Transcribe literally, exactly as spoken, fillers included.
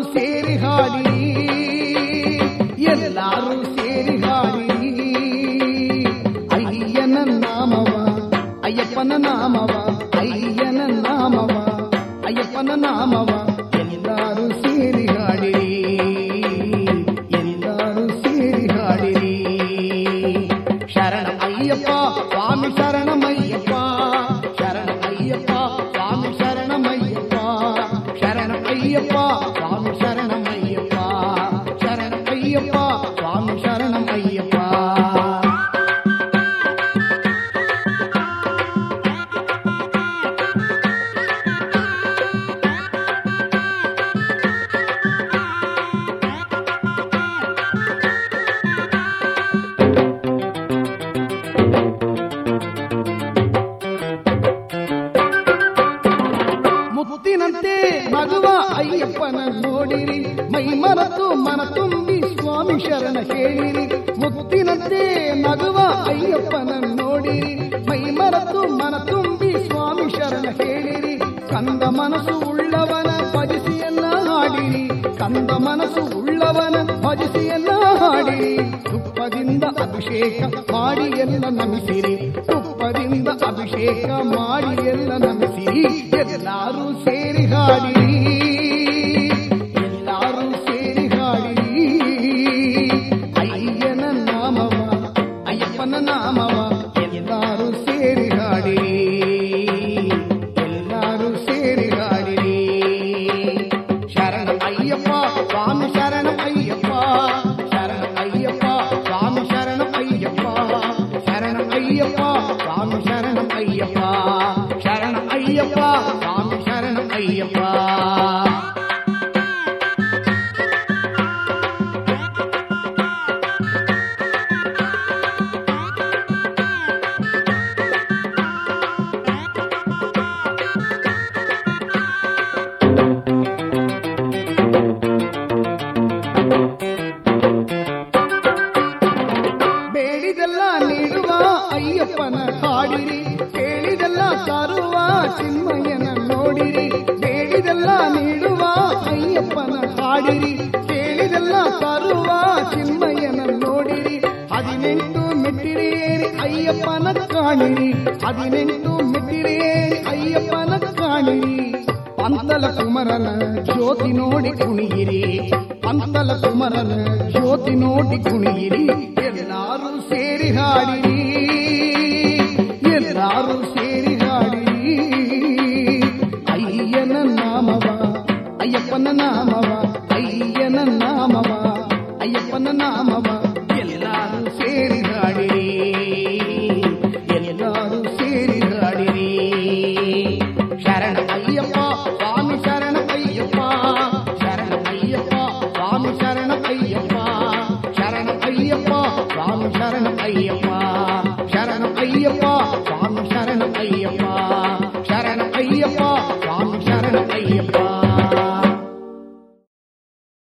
ಸೇರಿ ಹಾಡಿರಿ, ಎಲ್ಲಾರು ಸೇರಿ ಹಾಡಿರಿ. ಅಯ್ಯನ ನಾಮವ ಅಯ್ಯಪ್ಪನ ನಾಮವ, ಅಯ್ಯನ ನಾಮವ ಅಯ್ಯಪ್ಪನ ನಾಮವ, ಎಲ್ಲಾರು ಸೇರಿ ಹಾಡಿರಿ, ಎಲ್ಲಾರು ಸೇರಿ ಹಾಡಿರಿ. ಶರಣ ಅಯ್ಯಪ್ಪ ಸ್ವಾಮಿ ಶರಣಮಯ್ಯಪ್ಪ, ಶರಣ ಅಯ್ಯಪ್ಪ ಸ್ವಾಮಿ ಶರಣಮಯ್ಯಪ್ಪ, ಶರಣ ಅಯ್ಯಪ್ಪ ಸ್ವಾಮಿ ಶರಣಮಯ್ಯಪ್ಪ, ಶರಣ ಅಯ್ಯಪ್ಪ ಸ್ವಾಮಿ ಶರಣಮಯ್ಯಪ್ಪ. ಮುತ್ತಿನಂತೆ ನಗುವ ಅಯ್ಯಪ್ಪನ ನೋಡಿರಿ, ಮೈ ಮನತು ಮನ ತುಂಬಿ ಸ್ವಾಮಿ ಶರಣ ಕೇಳಿರಿ. ಮುತ್ತಿನಂತೆ ನಗುವ ಅಯ್ಯಪ್ಪನ ನೋಡಿರಿ, ಮೈ ಮನತು ಮನ ತುಂಬಿ ಸ್ವಾಮಿ ಶರಣ ಕೇಳಿರಿ. ಕಂದ ಮನಸ್ಸು ಉಳ್ಳವನ ಭಜಿಸಿಯನ್ನ ಹಾಡಿರಿ, ಕಂದ ಮನಸ್ಸು ಉಳ್ಳವನ ಭಜಿಸಿಯನ್ನ ಹಾಡಿರಿ. ತುಪ್ಪದಿಂದ ಅಭಿಷೇಕ ಮಾಡಿ ಎಲ್ಲ ನಮಿಸಿರಿ, ತುಪ್ಪದಿಂದ ಅಭಿಷೇಕ ಮಾಡಿ ಎಲ್ಲ ನಮಿಸಿರಿ. ಎಲ್ಲಾರು ಸೇರಿ ಹಾಡಿರಿ, ಎಲ್ಲಾರು ಸೇರಿ ಹಾಡಿರಿ. ಅಯ್ಯನ ನಾಮವ ಅಯ್ಯಪ್ಪನ ನಾಮವ, ಎಲ್ಲಾರು ಸೇರಿ ಹಾಡಿರಿ, ಎಲ್ಲಾರು ಸೇರಿ ಹಾಡಿರಿ. ಶರಣ ಅಯ್ಯಪ್ಪ ಸ್ವಾಮಿ ಶರಣ ಅಯ್ಯಪ್ಪ, ಶರಣ ಅಯ್ಯಪ್ಪ ಸ್ವಾಮಿ ಶರಣ ಅಯ್ಯಪ್ಪ, ಶರಣ ಅಯ್ಯಪ್ಪ ಸ್ವಾಮಿ ಶರಣ ಅಯ್ಯಪ್ಪ, ಶರಣ ಅಯ್ಯಪ್ಪ ಸ್ವಾಮಿ ಶರಣ ಅಯ್ಯಪ್ಪ. ಬೇಡಿದೆಲ್ಲ ನೀಡುವ ಅಯ್ಯಪ್ಪನ ಹಾಡಿರಿ, ಕೇಳಿದೆಲ್ಲ ತರುವ ಚಿನ್ಮಯನ ನೋಡಿರಿ. ಬೇಡಿದೆಲ್ಲ ನೀಡುವ ಅಯ್ಯಪ್ಪನ ಹಾಡಿರಿ, ಕೇಳಿದೆಲ್ಲ ತರುವ ಚಿನ್ಮಯನ ನೋಡಿರಿ. ಹದಿನೆಂಟು ಮೆಟ್ಟಿರೇರಿ ಅಯ್ಯಪ್ಪನ ಕಾಣಿರಿ, ಹದಿನೆಂಟು ಮೆಟ್ಟಿರೇರಿ ಅಯ್ಯಪ್ಪನ ಕಾಣಿರಿ. ಪಂತಲ ಕುಮರನ ಜ್ಯೋತಿ ನೋಡಿ ಕುಣಿಯಿರಿ, ಪಂತಲ ಕುಮರನ ಜ್ಯೋತಿ ನೋಡಿ ಕುಣಿಯಿರಿ. ಎಲ್ಲಾರು ಸೇರಿ ಹಾಡಿರಿ, ಎಲ್ಲಾರು ಸೇರಿ ಹಾಡಿರಿ. ಅಯ್ಯನ ನಾಮವ ಅಯ್ಯಪ್ಪನ ನಾಮವ, ಅಯ್ಯನ ನಾಮವ ಅಯ್ಯಪ್ಪನ ನಾಮವ, ಎಲ್ಲಾರು ಸೇರಿ ಹಾಡಿರಿ, ಎಲ್ಲಾರು ಸೇರಿ ಹಾಡಿರಿ. ಶರಣ ಅಯ್ಯಪ್ಪ ಸ್ವಾಮಿ ಶರಣ ಅಯ್ಯಪ್ಪ, ಶರಣ ಅಯ್ಯಪ್ಪ ಸ್ವಾಮಿ ಶರಣ ಅಯ್ಯಪ್ಪ, ಶರಣ ಅಯ್ಯಪ್ಪ ಸ್ವಾಮಿ ಶರಣ ಅಯ್ಯಪ್ಪ, ಶರಣ ಅಯ್ಯಪ್ಪ.